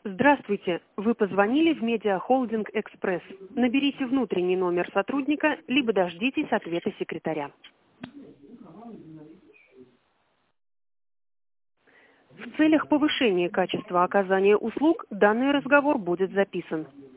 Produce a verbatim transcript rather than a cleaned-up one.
Здравствуйте. Вы позвонили в Медиахолдинг Экспресс. Наберите внутренний номер сотрудника, либо дождитесь ответа секретаря. В целях повышения качества оказания услуг данный разговор будет записан.